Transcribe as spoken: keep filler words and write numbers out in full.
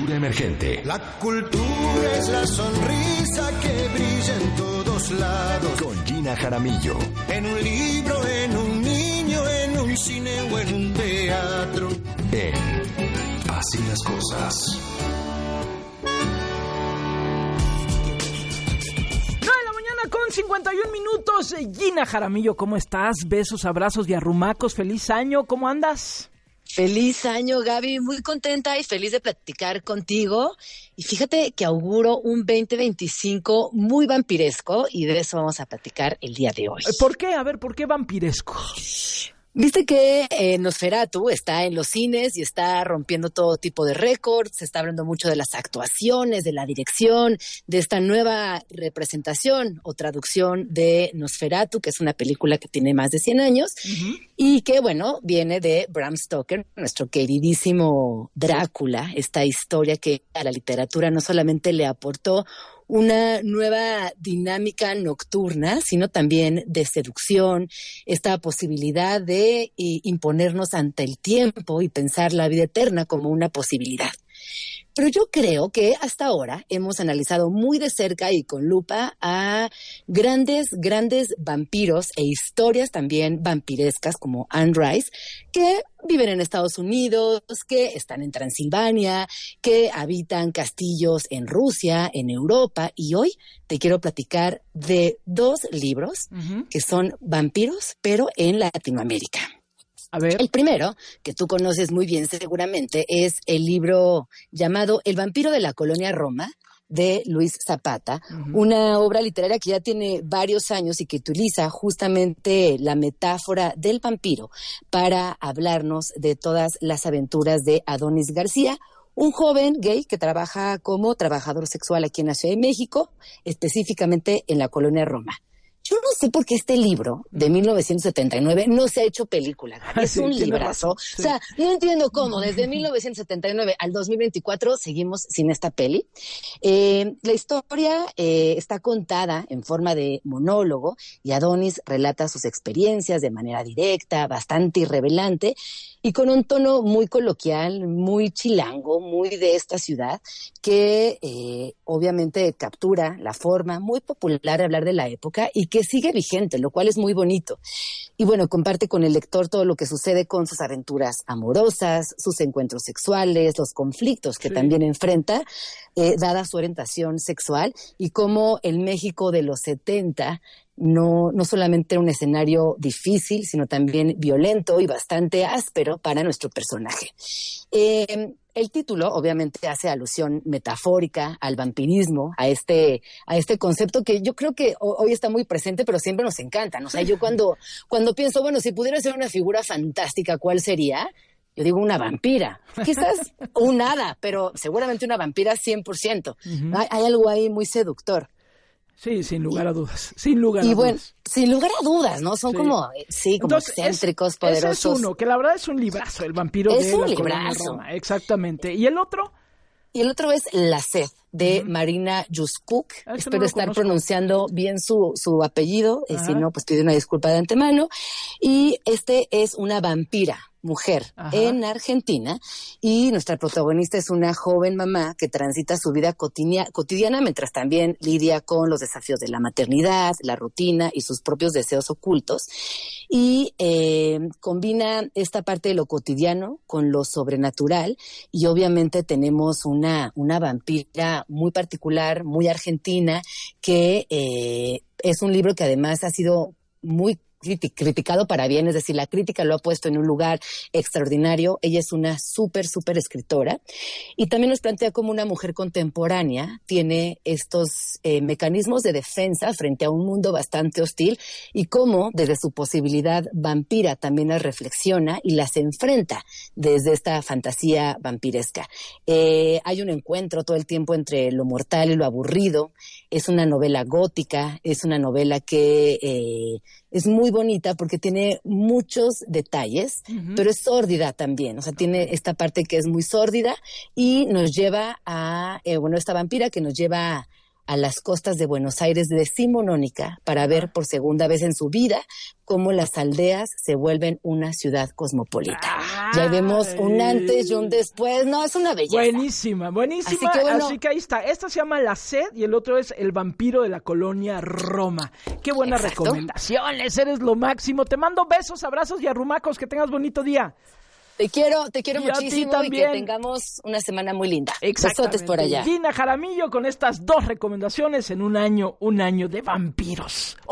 cultura emergente. La cultura es la sonrisa que brilla en todos lados. Con Gina Jaramillo. En un libro, en un niño, en un cine o en un teatro. En Así las cosas. Con cincuenta y un minutos, Gina Jaramillo, ¿cómo estás? Besos, abrazos y arrumacos, feliz año, ¿cómo andas? Feliz año, Gaby, muy contenta y feliz de platicar contigo. Y fíjate que auguro un veinte veinticinco muy vampiresco y de eso vamos a platicar el día de hoy. ¿Por qué? A ver, ¿por qué vampiresco? Viste que eh, Nosferatu está en los cines y está rompiendo todo tipo de récords, se está hablando mucho de las actuaciones, de la dirección, de esta nueva representación o traducción de Nosferatu, que es una película que tiene más de cien años, uh-huh. y que, bueno, viene de Bram Stoker, nuestro queridísimo Drácula, esta historia que a la literatura no solamente le aportó una nueva dinámica nocturna, sino también de seducción, esta posibilidad de eh, imponernos ante el tiempo y pensar la vida eterna como una posibilidad. Pero yo creo que hasta ahora hemos analizado muy de cerca y con lupa a grandes, grandes vampiros e historias también vampirescas como Anne Rice, que viven en Estados Unidos, que están en Transilvania, que habitan castillos en Rusia, en Europa. Y hoy te quiero platicar de dos libros uh-huh. que son vampiros, pero en Latinoamérica. A ver. El primero, que tú conoces muy bien seguramente, es el libro llamado El vampiro de la colonia Roma, de Luis Zapata, uh-huh. una obra literaria que ya tiene varios años y que utiliza justamente la metáfora del vampiro para hablarnos de todas las aventuras de Adonis García, un joven gay que trabaja como trabajador sexual aquí en la Ciudad de México, específicamente en la colonia Roma. Yo no sé por qué este libro de mil novecientos setenta y nueve no se ha hecho película. Es sí, un librazo. Sí. O sea, no entiendo cómo desde mil novecientos setenta y nueve al dos mil veinticuatro seguimos sin esta peli. Eh, la historia eh, está contada en forma de monólogo y Adonis relata sus experiencias de manera directa, bastante irrevelante y con un tono muy coloquial, muy chilango, muy de esta ciudad que eh, obviamente captura la forma muy popular de hablar de la época y que sigue vigente, lo cual es muy bonito. Y bueno, comparte con el lector todo lo que sucede con sus aventuras amorosas, sus encuentros sexuales, los conflictos que sí. también enfrenta, eh, dada su orientación sexual, y cómo el México de los setenta no, no solamente era un escenario difícil, sino también violento y bastante áspero para nuestro personaje. Eh, El título obviamente hace alusión metafórica al vampirismo, a este, a este concepto que yo creo que hoy está muy presente, pero siempre nos encanta. O sea, yo cuando, cuando pienso, bueno, si pudiera ser una figura fantástica, ¿cuál sería? Yo digo una vampira. Quizás un hada, pero seguramente una vampira cien por ciento. Uh-huh. Hay, hay algo ahí muy seductor. Sí, sin lugar a dudas, sin lugar y a bueno, dudas. Sin lugar a dudas, ¿no? Son sí. como, sí, como Entonces, excéntricos, es, poderosos. Ese es uno, que la verdad es un librazo, El vampiro es de un la librazo. Colonia Roma. Exactamente. ¿Y el otro? Y el otro es La sed, de uh-huh. Marina Yuskuk. Ah, Espero no estar conozco. pronunciando bien su, su apellido, y si no, pues pido una disculpa de antemano. Y este es una vampira, mujer, Ajá. en Argentina, y nuestra protagonista es una joven mamá que transita su vida cotidiana, cotidiana mientras también lidia con los desafíos de la maternidad, la rutina y sus propios deseos ocultos, y eh, combina esta parte de lo cotidiano con lo sobrenatural, y obviamente tenemos una, una vampira muy particular, muy argentina, que eh, es un libro que además ha sido muy criticado para bien, es decir, la crítica lo ha puesto en un lugar extraordinario. Ella es una súper, súper escritora y también nos plantea cómo una mujer contemporánea tiene estos eh, mecanismos de defensa frente a un mundo bastante hostil y cómo desde su posibilidad vampira también las reflexiona y las enfrenta desde esta fantasía vampiresca. Eh, hay un encuentro todo el tiempo entre lo mortal y lo aburrido. Es una novela gótica, es una novela que eh, es muy bonita porque tiene muchos detalles, uh-huh. pero es sórdida también. O sea, tiene esta parte que es muy sórdida y nos lleva a, eh, bueno, esta vampira que nos lleva a las costas de Buenos Aires, decimonónica, para ver por segunda vez en su vida cómo las aldeas se vuelven una ciudad cosmopolita. Ay. Ya vemos un antes y un después. No, es una belleza. Buenísima, buenísima. Así que, bueno, Así que ahí está. Esta se llama La Sed y el otro es El vampiro de la colonia Roma. Qué buenas Exacto. recomendaciones. Eres lo máximo. Te mando besos, abrazos y arrumacos. Que tengas bonito día. Te quiero, te quiero y muchísimo y que tengamos una semana muy linda. Besotes por allá. Gina Jaramillo con estas dos recomendaciones en un año, un año de vampiros.